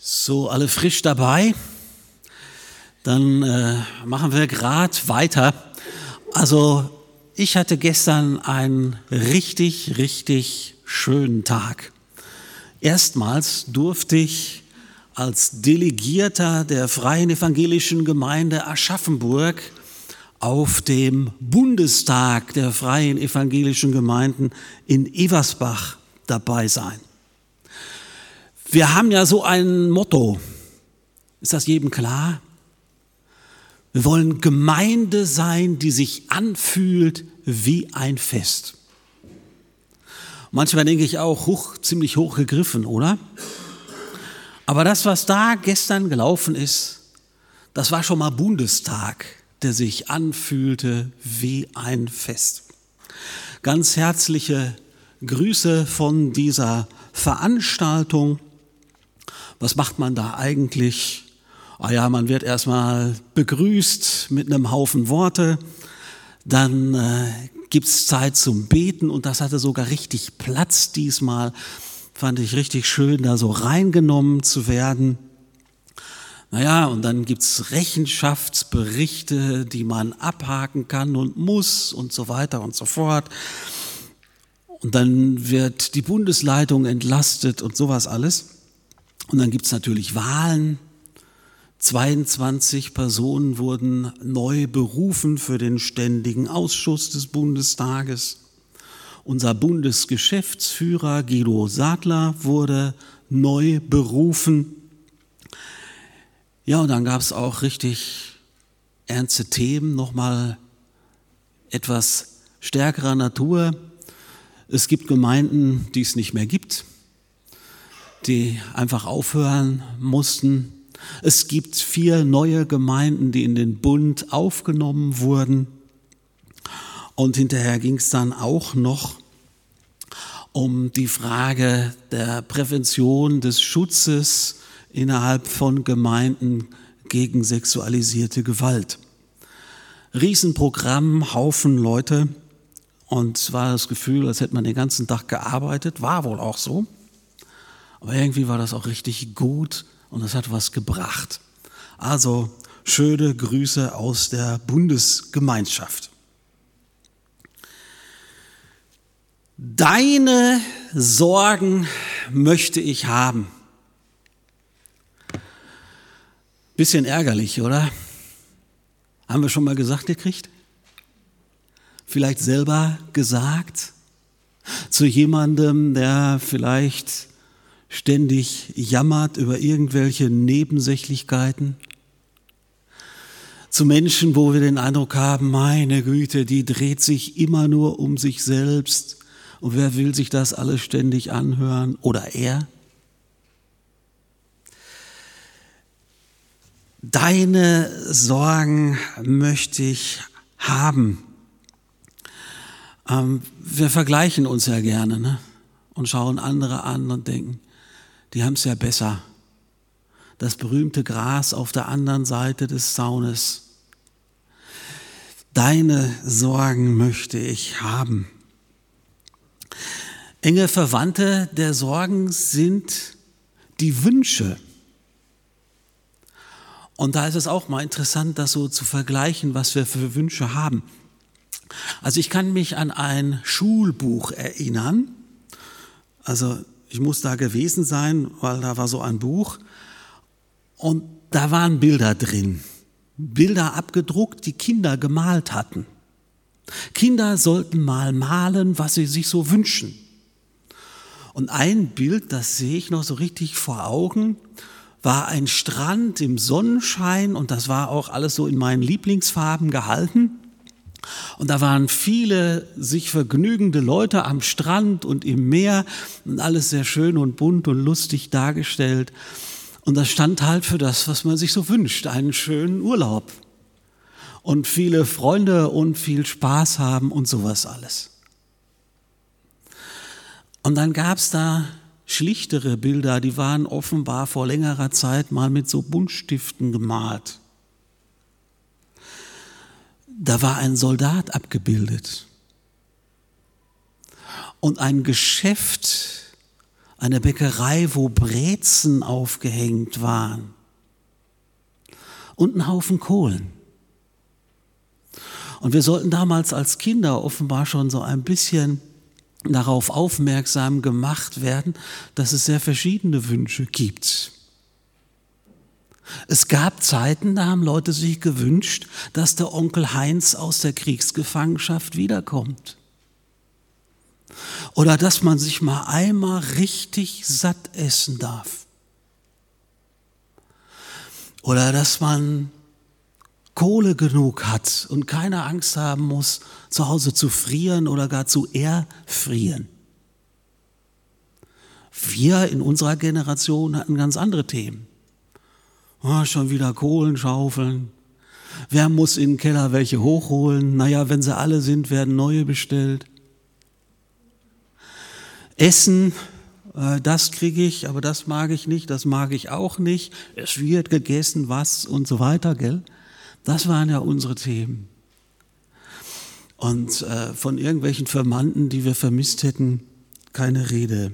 So, alle frisch dabei? Dann machen wir gerade weiter. Also, ich hatte gestern einen richtig schönen Tag. Erstmals durfte ich als Delegierter der Freien Evangelischen Gemeinde Aschaffenburg auf dem Bundestag der Freien Evangelischen Gemeinden in Eversbach dabei sein. Wir haben ja so ein Motto. Ist das jedem klar? Wir wollen Gemeinde sein, die sich anfühlt wie ein Fest. Manchmal denke ich auch, ziemlich hoch gegriffen, oder? Aber das, was da gestern gelaufen ist, das war schon mal Bundestag, der sich anfühlte wie ein Fest. Ganz herzliche Grüße von dieser Veranstaltung. Was macht man da eigentlich? Man wird erstmal begrüßt mit einem Haufen Worte, dann gibt's Zeit zum Beten und das hatte sogar richtig Platz diesmal. Fand ich richtig schön, da so reingenommen zu werden. Und dann gibt's Rechenschaftsberichte, die man abhaken kann und muss und so weiter und so fort. Und dann wird die Bundesleitung entlastet und sowas alles. Und dann gibt's natürlich Wahlen. 22 Personen wurden neu berufen für den Ständigen Ausschuss des Bundestages. Unser Bundesgeschäftsführer Guido Sadler wurde neu berufen. Ja, und dann gab es auch richtig ernste Themen, nochmal etwas stärkerer Natur. Es gibt Gemeinden, die es nicht mehr gibt, die einfach aufhören mussten. Es gibt 4 neue Gemeinden, die in den Bund aufgenommen wurden. Und hinterher ging es dann auch noch um die Frage der Prävention des Schutzes innerhalb von Gemeinden gegen sexualisierte Gewalt. Riesenprogramm, Haufen Leute. Und es war das Gefühl, als hätte man den ganzen Tag gearbeitet. War wohl auch so. Aber irgendwie war das auch richtig gut und das hat was gebracht. Also schöne Grüße aus der Bundesgemeinschaft. Deine Sorgen möchte ich haben. Bisschen ärgerlich, oder? Haben wir schon mal gesagt gekriegt? Vielleicht selber gesagt? Zu jemandem, der vielleicht ständig jammert über irgendwelche Nebensächlichkeiten? Zu Menschen, wo wir den Eindruck haben, meine Güte, die dreht sich immer nur um sich selbst. Und wer will sich das alles ständig anhören? Oder er? Deine Sorgen möchte ich haben. Wir vergleichen uns ja gerne, ne? Und schauen andere an und denken, die haben es ja besser. Das berühmte Gras auf der anderen Seite des Zaunes. Deine Sorgen möchte ich haben. Enge Verwandte der Sorgen sind die Wünsche. Und da ist es auch mal interessant, das so zu vergleichen, was wir für Wünsche haben. Also ich kann mich an ein Schulbuch erinnern. Also ich muss da gewesen sein, weil da war so ein Buch und da waren Bilder drin. Bilder abgedruckt, die Kinder gemalt hatten. Kinder sollten mal malen, was sie sich so wünschen. Und ein Bild, das sehe ich noch so richtig vor Augen, war ein Strand im Sonnenschein und das war auch alles so in meinen Lieblingsfarben gehalten. Und da waren viele sich vergnügende Leute am Strand und im Meer und alles sehr schön und bunt und lustig dargestellt. Und das stand halt für das, was man sich so wünscht, einen schönen Urlaub. Und viele Freunde und viel Spaß haben und sowas alles. Und dann gab es da schlichtere Bilder, die waren offenbar vor längerer Zeit mal mit so Buntstiften gemalt. Da war ein Soldat abgebildet und ein Geschäft, eine Bäckerei, wo Brezen aufgehängt waren und ein Haufen Kohlen. Und wir sollten damals als Kinder offenbar schon so ein bisschen darauf aufmerksam gemacht werden, dass es sehr verschiedene Wünsche gibt. Es gab Zeiten, da haben Leute sich gewünscht, dass der Onkel Heinz aus der Kriegsgefangenschaft wiederkommt. Oder dass man sich mal einmal richtig satt essen darf. Oder dass man Kohle genug hat und keine Angst haben muss, zu Hause zu frieren oder gar zu erfrieren. Wir in unserer Generation hatten ganz andere Themen. Schon wieder Kohlen schaufeln. Wer muss in den Keller welche hochholen? Naja, wenn sie alle sind, werden neue bestellt. Essen, das kriege ich, aber das mag ich nicht, das mag ich auch nicht. Es wird gegessen, was und so weiter, gell? Das waren ja unsere Themen. Und von irgendwelchen Verwandten, die wir vermisst hätten, keine Rede.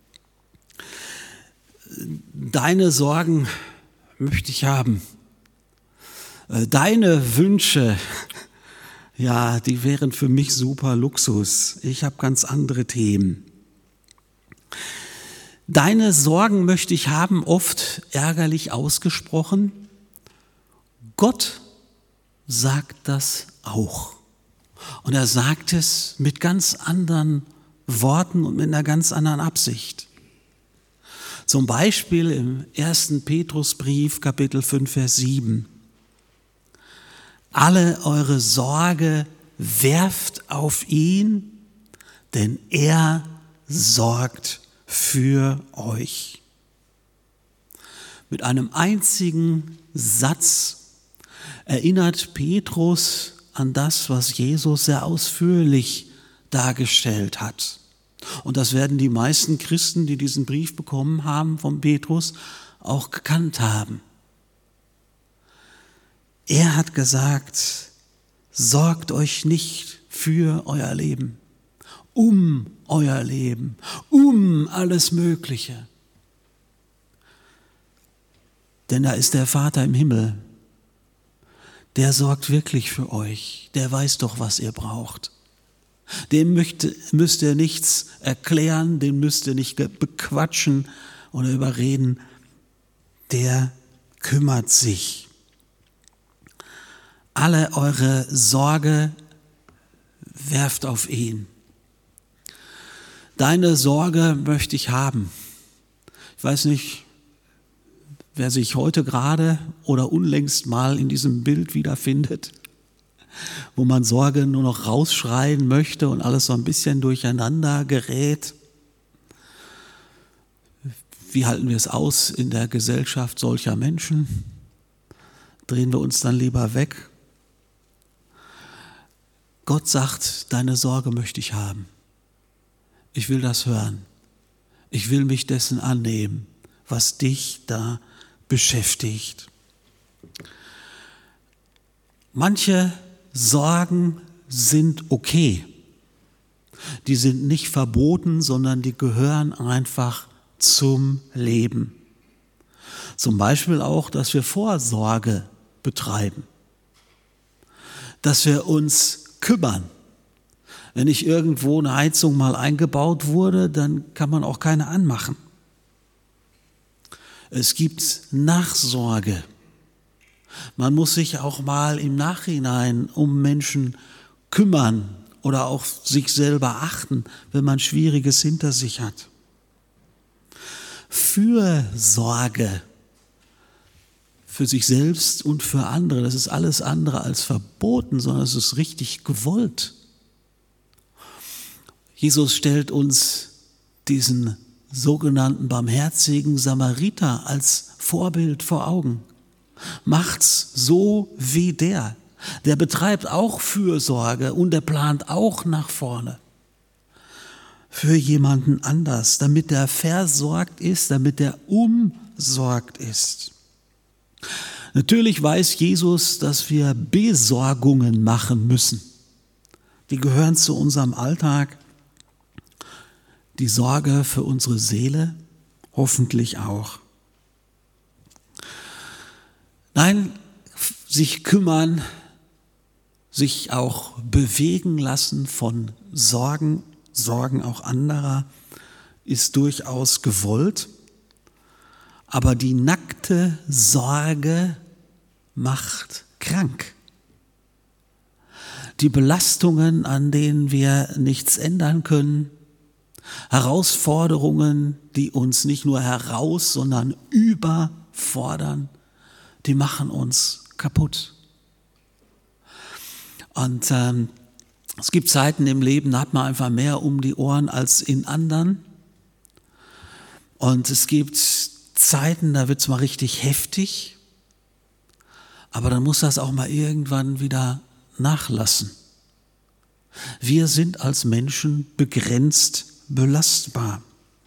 Deine Sorgen möchte ich haben. Deine Wünsche, ja, die wären für mich super Luxus. Ich habe ganz andere Themen. Deine Sorgen möchte ich haben, oft ärgerlich ausgesprochen. Gott sagt das auch. Und er sagt es mit ganz anderen Worten und mit einer ganz anderen Absicht. Zum Beispiel im 1. Petrusbrief, Kapitel 5, Vers 7. Alle eure Sorge werft auf ihn, denn er sorgt für euch. Mit einem einzigen Satz erinnert Petrus an das, was Jesus sehr ausführlich dargestellt hat. Und das werden die meisten Christen, die diesen Brief bekommen haben von Petrus, auch gekannt haben. Er hat gesagt, sorgt euch nicht für euer Leben, um euer Leben, um alles Mögliche. Denn da ist der Vater im Himmel. Der sorgt wirklich für euch. Der weiß doch, was ihr braucht. Dem müsst ihr nichts erklären, den müsst ihr nicht bequatschen oder überreden. Der kümmert sich. Alle eure Sorge werft auf ihn. Deine Sorge möchte ich haben. Ich weiß nicht, wer sich heute gerade oder unlängst mal in diesem Bild wiederfindet, wo man Sorge nur noch rausschreien möchte und alles so ein bisschen durcheinander gerät. Wie halten wir es aus in der Gesellschaft solcher Menschen? Drehen wir uns dann lieber weg? Gott sagt, deine Sorge möchte ich haben. Ich will das hören. Ich will mich dessen annehmen, was dich da beschäftigt. Manche Sorgen sind okay. Die sind nicht verboten, sondern die gehören einfach zum Leben. Zum Beispiel auch, dass wir Vorsorge betreiben. Dass wir uns kümmern. Wenn nicht irgendwo eine Heizung mal eingebaut wurde, dann kann man auch keine anmachen. Es gibt Nachsorge. Man muss sich auch mal im Nachhinein um Menschen kümmern oder auch sich selber achten, wenn man Schwieriges hinter sich hat. Fürsorge für sich selbst und für andere, das ist alles andere als verboten, sondern es ist richtig gewollt. Jesus stellt uns diesen sogenannten barmherzigen Samariter als Vorbild vor Augen. Macht's so wie der. Der betreibt auch Fürsorge und der plant auch nach vorne. Für jemanden anders, damit der versorgt ist, damit der umsorgt ist. Natürlich weiß Jesus, dass wir Besorgungen machen müssen. Die gehören zu unserem Alltag. Die Sorge für unsere Seele, hoffentlich auch. Nein, sich kümmern, sich auch bewegen lassen von Sorgen auch anderer, ist durchaus gewollt. Aber die nackte Sorge macht krank. Die Belastungen, an denen wir nichts ändern können, Herausforderungen, die uns nicht nur sondern überfordern, die machen uns kaputt. Und es gibt Zeiten im Leben, da hat man einfach mehr um die Ohren als in anderen. Und es gibt Zeiten, da wird es mal richtig heftig, aber dann muss das auch mal irgendwann wieder nachlassen. Wir sind als Menschen begrenzt belastbar.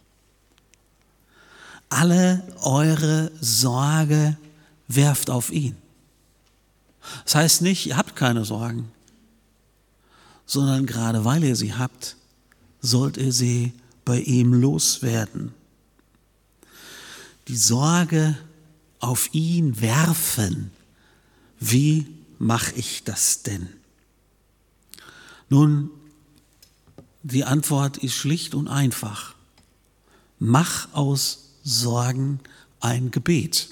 Alle eure Sorge werft auf ihn. Das heißt nicht, ihr habt keine Sorgen, sondern gerade weil ihr sie habt, sollt ihr sie bei ihm loswerden. Die Sorge auf ihn werfen. Wie mache ich das denn? Nun, die Antwort ist schlicht und einfach. Mach aus Sorgen ein Gebet.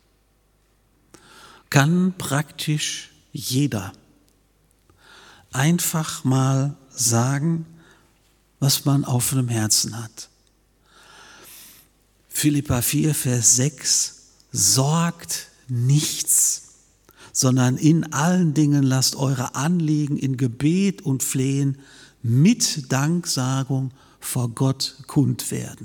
Kann praktisch jeder einfach mal sagen, was man auf dem Herzen hat. Philipper 4, Vers 6, sorgt nichts, sondern in allen Dingen lasst eure Anliegen in Gebet und Flehen mit Danksagung vor Gott kund werden.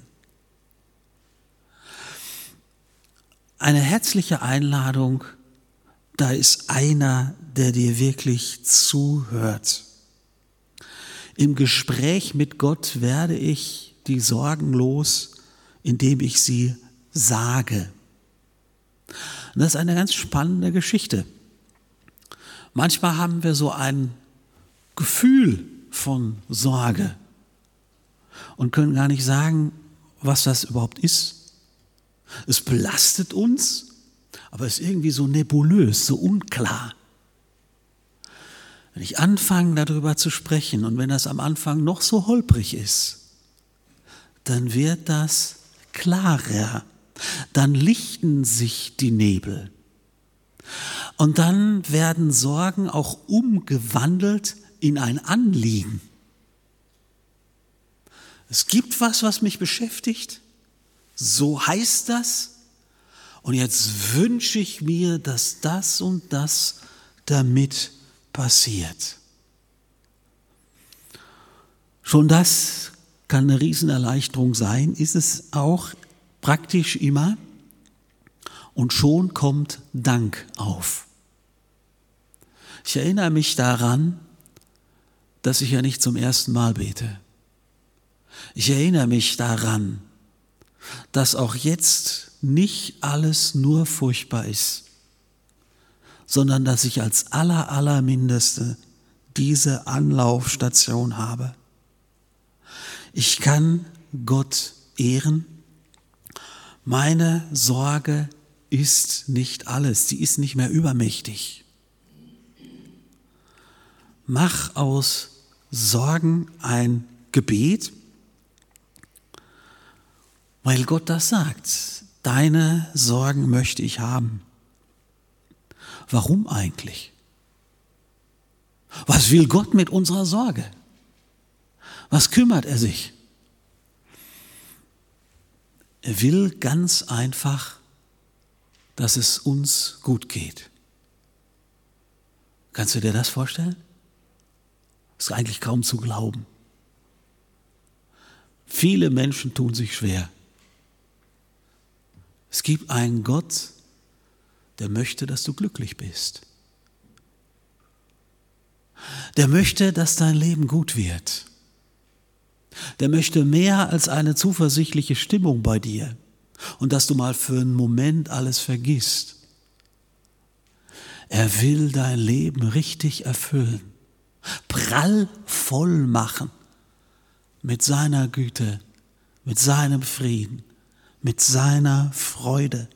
Eine herzliche Einladung, da ist einer, der dir wirklich zuhört. Im Gespräch mit Gott werde ich die Sorgen los, indem ich sie sage. Und das ist eine ganz spannende Geschichte. Manchmal haben wir so ein Gefühl von Sorge und können gar nicht sagen, was das überhaupt ist. Es belastet uns, aber es ist irgendwie so nebulös, so unklar. Wenn ich anfange, darüber zu sprechen und wenn das am Anfang noch so holprig ist, dann wird das klarer, dann lichten sich die Nebel und dann werden Sorgen auch umgewandelt in ein Anliegen. Es gibt was mich beschäftigt, so heißt das, und jetzt wünsche ich mir, dass das und das damit passiert. Schon das kann eine Riesenerleichterung sein, ist es auch praktisch immer, und schon kommt Dank auf. Ich erinnere mich daran, dass ich ja nicht zum ersten Mal bete. Ich erinnere mich daran, dass auch jetzt nicht alles nur furchtbar ist, sondern dass ich als allermindeste diese Anlaufstation habe. Ich kann Gott ehren. Meine Sorge ist nicht alles, die ist nicht mehr übermächtig. Mach aus Sorgen ein Gebet, weil Gott das sagt. Deine Sorgen möchte ich haben. Warum eigentlich? Was will Gott mit unserer Sorge? Was kümmert er sich? Er will ganz einfach, dass es uns gut geht. Kannst du dir das vorstellen? Das ist eigentlich kaum zu glauben. Viele Menschen tun sich schwer. Es gibt einen Gott, der möchte, dass du glücklich bist. Der möchte, dass dein Leben gut wird. Der möchte mehr als eine zuversichtliche Stimmung bei dir und dass du mal für einen Moment alles vergisst. Er will dein Leben richtig erfüllen, prallvoll machen mit seiner Güte, mit seinem Frieden, mit seiner Freude.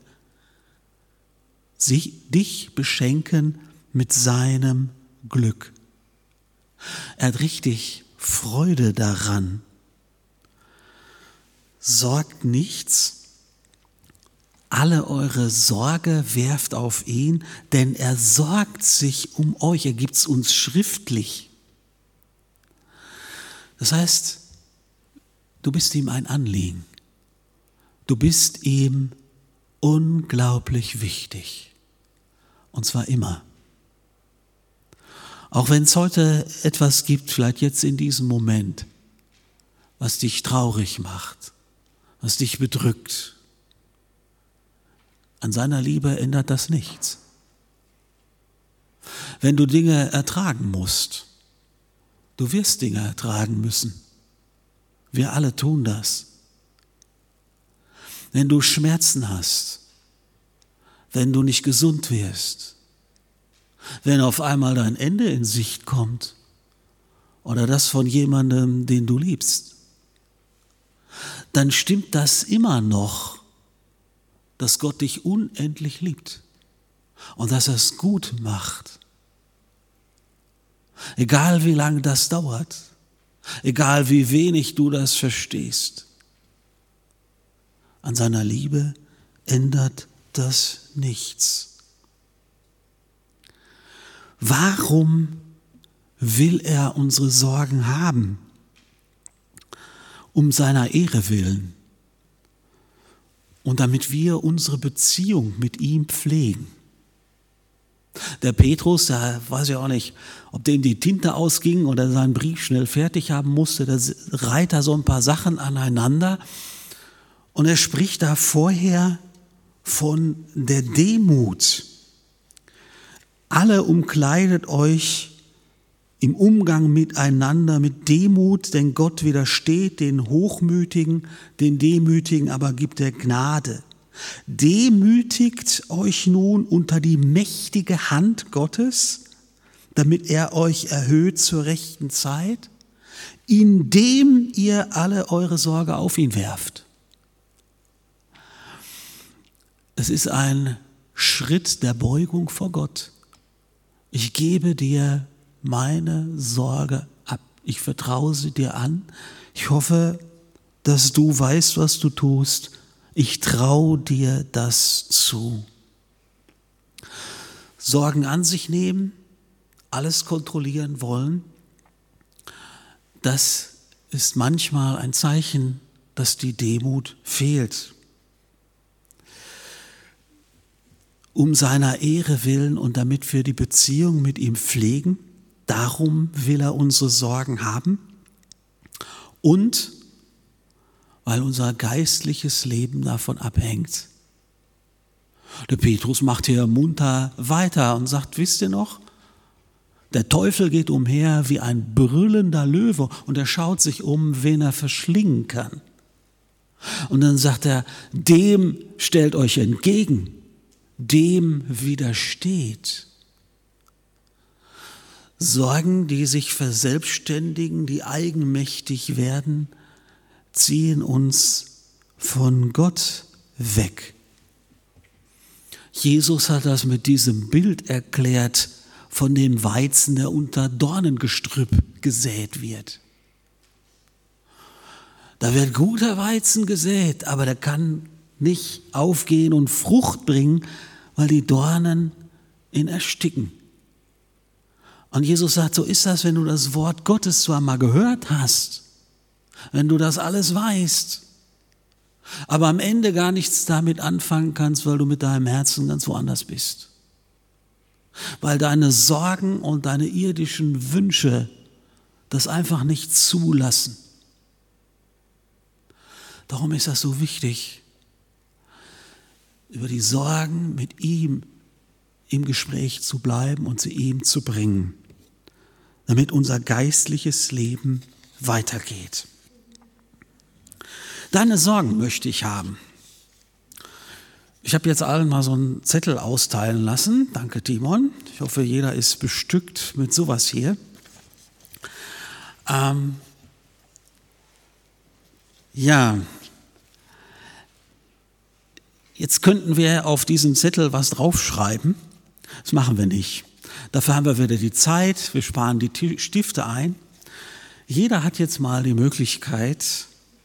Dich beschenken mit seinem Glück. Er hat richtig Freude daran. Sorgt nichts, alle eure Sorge werft auf ihn, denn er sorgt sich um euch, er gibt es uns schriftlich. Das heißt, du bist ihm ein Anliegen, du bist ihm unglaublich wichtig, und zwar immer. Auch wenn es heute etwas gibt, vielleicht jetzt in diesem Moment, was dich traurig macht, was dich bedrückt, an seiner Liebe ändert das nichts. Wenn du Dinge ertragen musst, du wirst Dinge ertragen müssen. Wir alle tun das. Wenn du Schmerzen hast, wenn du nicht gesund wirst, wenn auf einmal dein Ende in Sicht kommt oder das von jemandem, den du liebst, dann stimmt das immer noch, dass Gott dich unendlich liebt und dass er es gut macht. Egal wie lange das dauert, egal wie wenig du das verstehst, an seiner Liebe ändert das nichts. Warum will er unsere Sorgen haben? Um seiner Ehre willen. Und damit wir unsere Beziehung mit ihm pflegen. Der Petrus, der weiß ja auch nicht, ob dem die Tinte ausging oder seinen Brief schnell fertig haben musste, da reiht da so ein paar Sachen aneinander. Und er spricht da vorher von der Demut. Alle umkleidet euch im Umgang miteinander mit Demut, denn Gott widersteht den Hochmütigen, den Demütigen aber gibt er Gnade. Demütigt euch nun unter die mächtige Hand Gottes, damit er euch erhöht zur rechten Zeit, indem ihr alle eure Sorge auf ihn werft. Es ist ein Schritt der Beugung vor Gott. Ich gebe dir meine Sorge ab. Ich vertraue sie dir an. Ich hoffe, dass du weißt, was du tust. Ich traue dir das zu. Sorgen an sich nehmen, alles kontrollieren wollen, das ist manchmal ein Zeichen, dass die Demut fehlt. Um seiner Ehre willen und damit wir die Beziehung mit ihm pflegen, darum will er unsere Sorgen haben und weil unser geistliches Leben davon abhängt. Der Petrus macht hier munter weiter und sagt, wisst ihr noch, der Teufel geht umher wie ein brüllender Löwe und er schaut sich um, wen er verschlingen kann. Und dann sagt er, dem stellt euch entgegen, dem widersteht. Sorgen, die sich verselbstständigen, die eigenmächtig werden, ziehen uns von Gott weg. Jesus hat das mit diesem Bild erklärt von dem Weizen, der unter Dornengestrüpp gesät wird. Da wird guter Weizen gesät, aber der kann nicht aufgehen und Frucht bringen, weil die Dornen ihn ersticken. Und Jesus sagt, so ist das, wenn du das Wort Gottes zwar mal gehört hast, wenn du das alles weißt, aber am Ende gar nichts damit anfangen kannst, weil du mit deinem Herzen ganz woanders bist. Weil deine Sorgen und deine irdischen Wünsche das einfach nicht zulassen. Darum ist das so wichtig, über die Sorgen mit ihm im Gespräch zu bleiben und sie ihm zu bringen, damit unser geistliches Leben weitergeht. Deine Sorgen möchte ich haben. Ich habe jetzt allen mal so einen Zettel austeilen lassen. Danke, Timon. Ich hoffe, jeder ist bestückt mit sowas hier. Jetzt könnten wir auf diesen Zettel was draufschreiben. Das machen wir nicht. Dafür haben wir wieder die Zeit, wir sparen die Stifte ein. Jeder hat jetzt mal die Möglichkeit,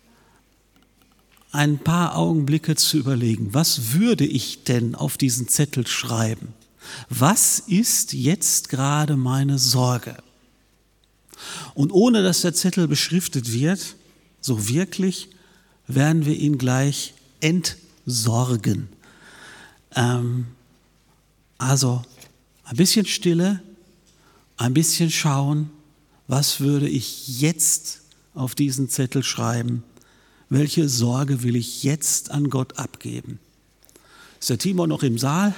ein paar Augenblicke zu überlegen, was würde ich denn auf diesen Zettel schreiben? Was ist jetzt gerade meine Sorge? Und ohne dass der Zettel beschriftet wird, so wirklich, werden wir ihn gleich entsorgen. Also ein bisschen Stille, ein bisschen schauen, was würde ich jetzt auf diesen Zettel schreiben? Welche Sorge will ich jetzt an Gott abgeben? Ist der Timo noch im Saal?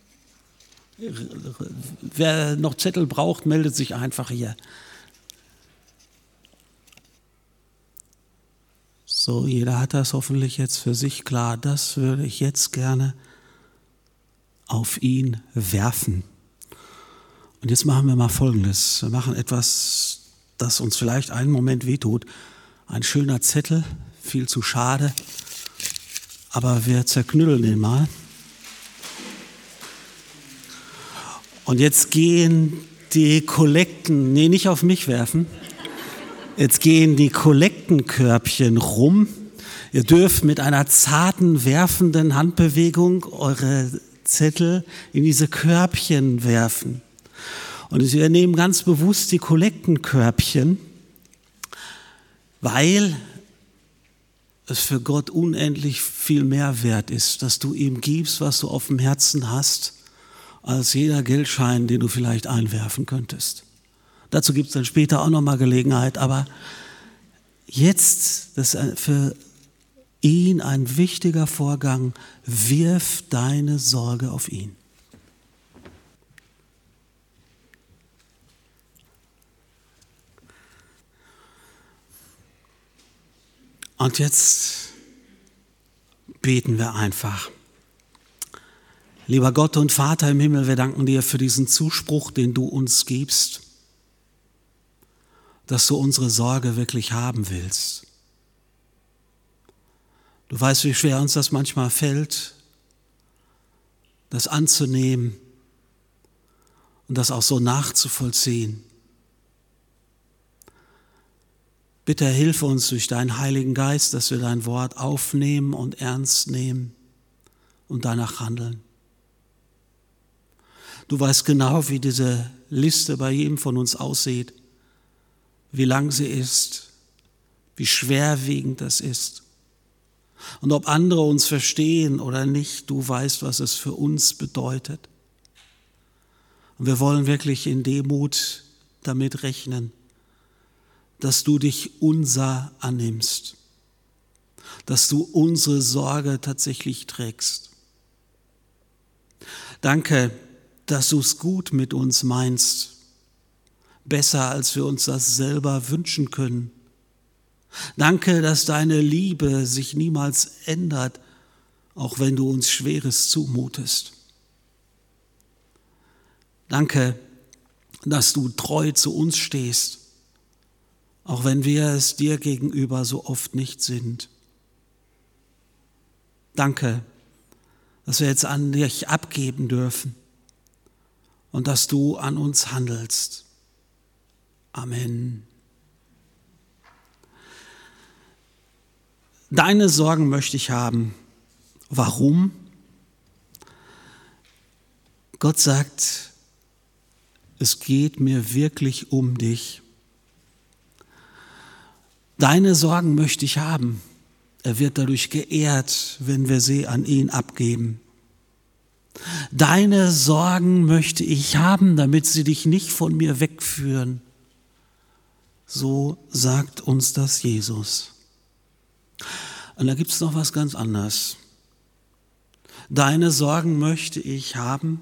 Wer noch Zettel braucht, meldet sich einfach hier. So, jeder hat das hoffentlich jetzt für sich klar. Das würde ich jetzt gerne auf ihn werfen. Und jetzt machen wir mal Folgendes. Wir machen etwas, das uns vielleicht einen Moment wehtut. Ein schöner Zettel, viel zu schade, aber wir zerknüllen den mal. Und jetzt gehen die Kollekten, nicht auf mich werfen, jetzt gehen die Kollektenkörbchen rum. Ihr dürft mit einer zarten, werfenden Handbewegung eure Zettel in diese Körbchen werfen. Und wir nehmen ganz bewusst die Kollektenkörbchen, weil es für Gott unendlich viel mehr wert ist, dass du ihm gibst, was du auf dem Herzen hast, als jeder Geldschein, den du vielleicht einwerfen könntest. Dazu gibt es dann später auch nochmal Gelegenheit, aber jetzt, das ist für ihn ein wichtiger Vorgang, wirf deine Sorge auf ihn. Und jetzt beten wir einfach. Lieber Gott und Vater im Himmel, wir danken dir für diesen Zuspruch, den du uns gibst, dass du unsere Sorge wirklich haben willst. Du weißt, wie schwer uns das manchmal fällt, das anzunehmen und das auch so nachzuvollziehen. Bitte hilf uns durch deinen Heiligen Geist, dass wir dein Wort aufnehmen und ernst nehmen und danach handeln. Du weißt genau, wie diese Liste bei jedem von uns aussieht, wie lang sie ist, wie schwerwiegend das ist. Und ob andere uns verstehen oder nicht, du weißt, was es für uns bedeutet. Und wir wollen wirklich in Demut damit rechnen, dass du dich unser annimmst, dass du unsere Sorge tatsächlich trägst. Danke, dass du es gut mit uns meinst, besser als wir uns das selber wünschen können. Danke, dass deine Liebe sich niemals ändert, auch wenn du uns Schweres zumutest. Danke, dass du treu zu uns stehst, auch wenn wir es dir gegenüber so oft nicht sind. Danke, dass wir jetzt an dich abgeben dürfen und dass du an uns handelst. Amen. Deine Sorgen möchte ich haben. Warum? Gott sagt, es geht mir wirklich um dich. Deine Sorgen möchte ich haben. Er wird dadurch geehrt, wenn wir sie an ihn abgeben. Deine Sorgen möchte ich haben, damit sie dich nicht von mir wegführen. So sagt uns das Jesus. Und da gibt es noch was ganz anderes. Deine Sorgen möchte ich haben,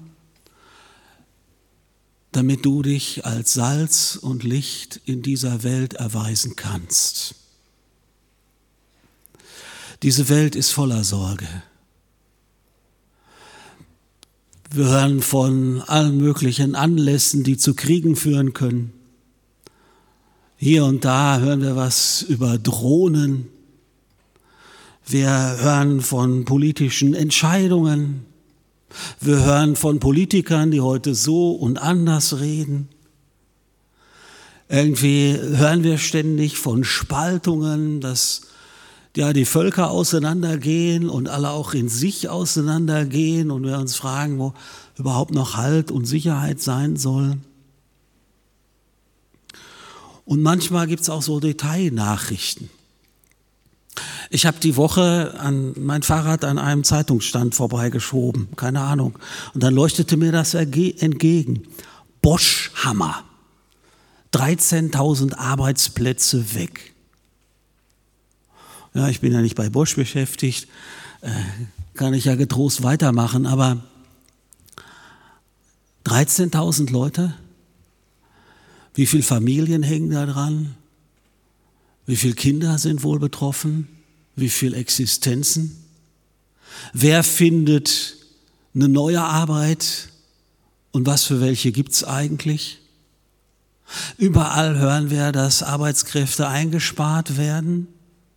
damit du dich als Salz und Licht in dieser Welt erweisen kannst. Diese Welt ist voller Sorge. Wir hören von allen möglichen Anlässen, die zu Kriegen führen können. Hier und da hören wir was über Drohnen. Wir hören von politischen Entscheidungen. Wir hören von Politikern, die heute so und anders reden. Irgendwie hören wir ständig von Spaltungen, dass die Völker auseinandergehen und alle auch in sich auseinandergehen und wir uns fragen, wo überhaupt noch Halt und Sicherheit sein soll. Und manchmal gibt es auch so Detailnachrichten. Ich habe die Woche mein Fahrrad an einem Zeitungsstand vorbeigeschoben, keine Ahnung. Und dann leuchtete mir das entgegen. Bosch-Hammer. 13.000 Arbeitsplätze weg. Ja, ich bin ja nicht bei Bosch beschäftigt, kann ich ja getrost weitermachen, aber 13.000 Leute? Wie viele Familien hängen da dran? Wie viele Kinder sind wohl betroffen? Wie viele Existenzen? Wer findet eine neue Arbeit und was für welche gibt es eigentlich? Überall hören wir, dass Arbeitskräfte eingespart werden.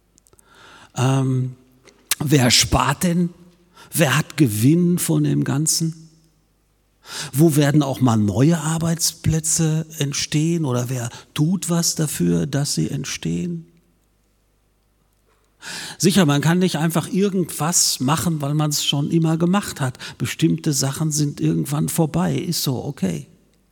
Wer spart denn? Wer hat Gewinn von dem Ganzen? Wo werden auch mal neue Arbeitsplätze entstehen oder wer tut was dafür, dass sie entstehen? Sicher, man kann nicht einfach irgendwas machen, weil man es schon immer gemacht hat. Bestimmte Sachen sind irgendwann vorbei, ist so, okay.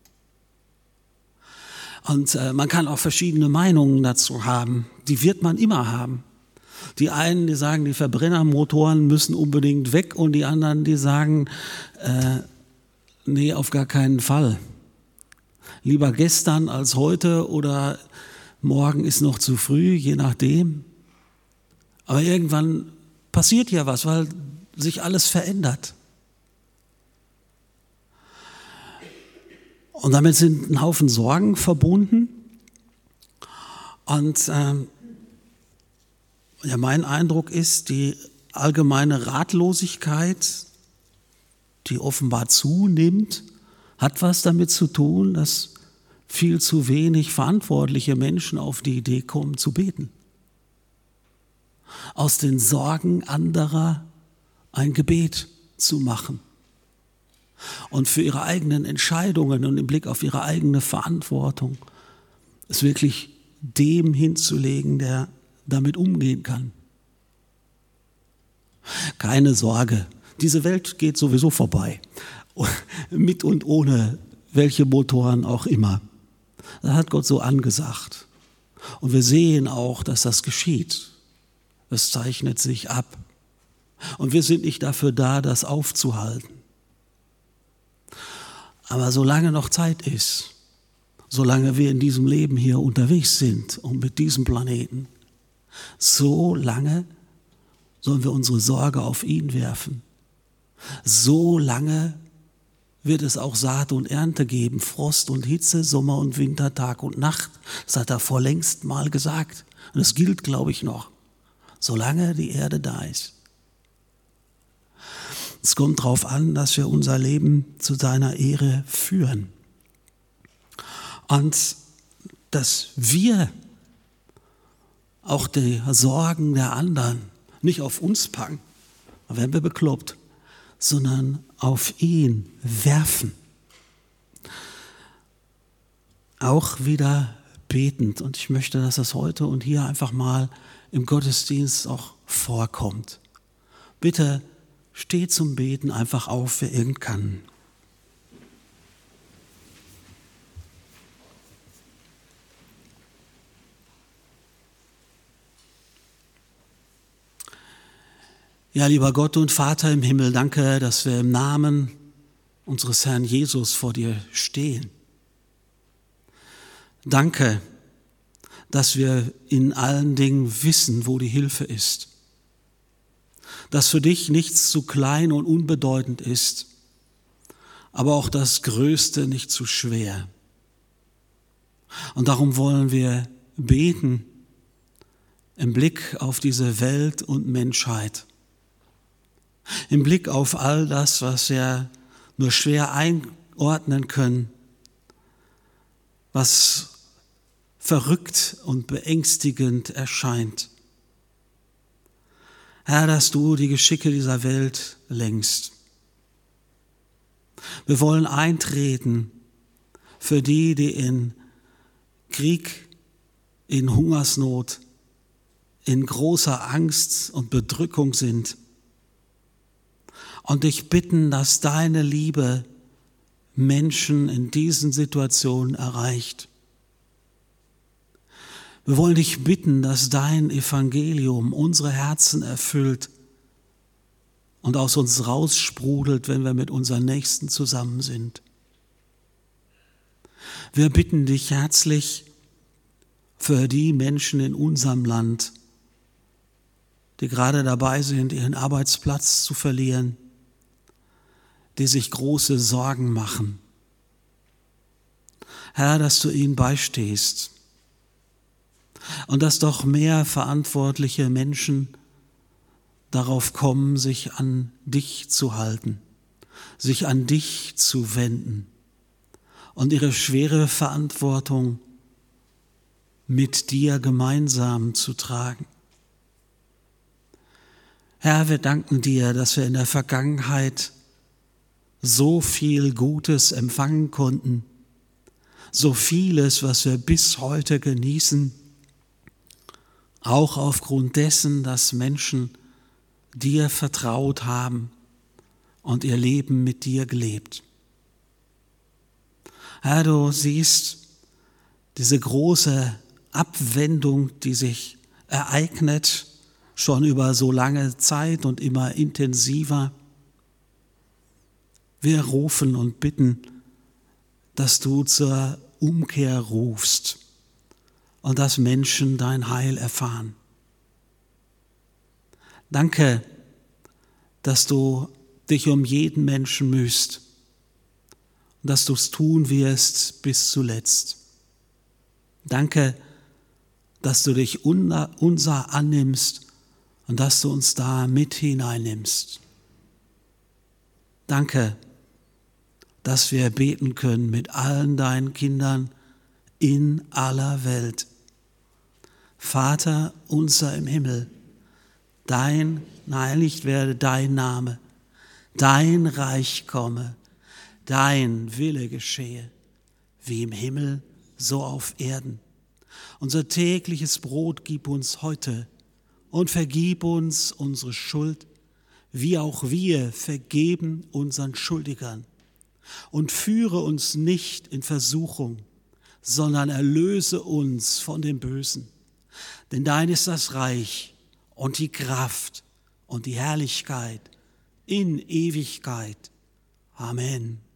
Und man kann auch verschiedene Meinungen dazu haben, die wird man immer haben. Die einen, die sagen, die Verbrennermotoren müssen unbedingt weg und die anderen, die sagen, nee, auf gar keinen Fall. Lieber gestern als heute oder morgen ist noch zu früh, je nachdem. Aber irgendwann passiert ja was, weil sich alles verändert. Und damit sind ein Haufen Sorgen verbunden. Und mein Eindruck ist, die allgemeine Ratlosigkeit, die offenbar zunimmt, hat was damit zu tun, dass viel zu wenig verantwortliche Menschen auf die Idee kommen, zu beten. Aus den Sorgen anderer ein Gebet zu machen. Und für ihre eigenen Entscheidungen und im Blick auf ihre eigene Verantwortung es wirklich dem hinzulegen, der damit umgehen kann. Keine Sorge, diese Welt geht sowieso vorbei, mit und ohne welche Motoren auch immer. Das hat Gott so angesagt. Und wir sehen auch, dass das geschieht. Es zeichnet sich ab. Und wir sind nicht dafür da, das aufzuhalten. Aber solange noch Zeit ist, solange wir in diesem Leben hier unterwegs sind und mit diesem Planeten, so lange sollen wir unsere Sorge auf ihn werfen. So lange wird es auch Saat und Ernte geben, Frost und Hitze, Sommer und Winter, Tag und Nacht. Das hat er vorlängst mal gesagt. Und das gilt, glaube ich, noch, solange die Erde da ist. Es kommt darauf an, dass wir unser Leben zu seiner Ehre führen. Und dass wir auch die Sorgen der anderen nicht auf uns packen, da werden wir bekloppt, sondern auf ihn werfen. Auch wieder betend. Und ich möchte, dass das heute und hier einfach mal im Gottesdienst auch vorkommt. Bitte steh zum Beten einfach auf, wer irgend kann. Ja, lieber Gott und Vater im Himmel, danke, dass wir im Namen unseres Herrn Jesus vor dir stehen. Danke, dass wir in allen Dingen wissen, wo die Hilfe ist. Dass für dich nichts zu klein und unbedeutend ist, aber auch das Größte nicht zu schwer. Und darum wollen wir beten im Blick auf diese Welt und Menschheit. Im Blick auf all das, was wir nur schwer einordnen können, was verrückt und beängstigend erscheint. Herr, dass du die Geschicke dieser Welt lenkst. Wir wollen eintreten für die, die in Krieg, in Hungersnot, in großer Angst und Bedrückung sind. Und dich bitten, dass deine Liebe Menschen in diesen Situationen erreicht. Wir wollen dich bitten, dass dein Evangelium unsere Herzen erfüllt und aus uns raussprudelt, wenn wir mit unseren Nächsten zusammen sind. Wir bitten dich herzlich für die Menschen in unserem Land, die gerade dabei sind, ihren Arbeitsplatz zu verlieren, die sich große Sorgen machen. Herr, dass du ihnen beistehst und dass doch mehr verantwortliche Menschen darauf kommen, sich an dich zu halten, sich an dich zu wenden und ihre schwere Verantwortung mit dir gemeinsam zu tragen. Herr, wir danken dir, dass wir in der Vergangenheit so viel Gutes empfangen konnten, so vieles, was wir bis heute genießen, auch aufgrund dessen, dass Menschen dir vertraut haben und ihr Leben mit dir gelebt. Herr, du siehst diese große Abwendung, die sich ereignet, schon über so lange Zeit und immer intensiver. Wir rufen und bitten, dass du zur Umkehr rufst und dass Menschen dein Heil erfahren. Danke, dass du dich um jeden Menschen mühst und dass du es tun wirst bis zuletzt. Danke, dass du dich unser annimmst und dass du uns da mit hineinnimmst. Danke, dass wir beten können mit allen deinen Kindern in aller Welt. Vater unser im Himmel, geheiligt werde dein Name, dein Reich komme, dein Wille geschehe, wie im Himmel, so auf Erden. Unser tägliches Brot gib uns heute und vergib uns unsere Schuld, wie auch wir vergeben unseren Schuldigern. Und führe uns nicht in Versuchung, sondern erlöse uns von dem Bösen. Denn dein ist das Reich und die Kraft und die Herrlichkeit in Ewigkeit. Amen.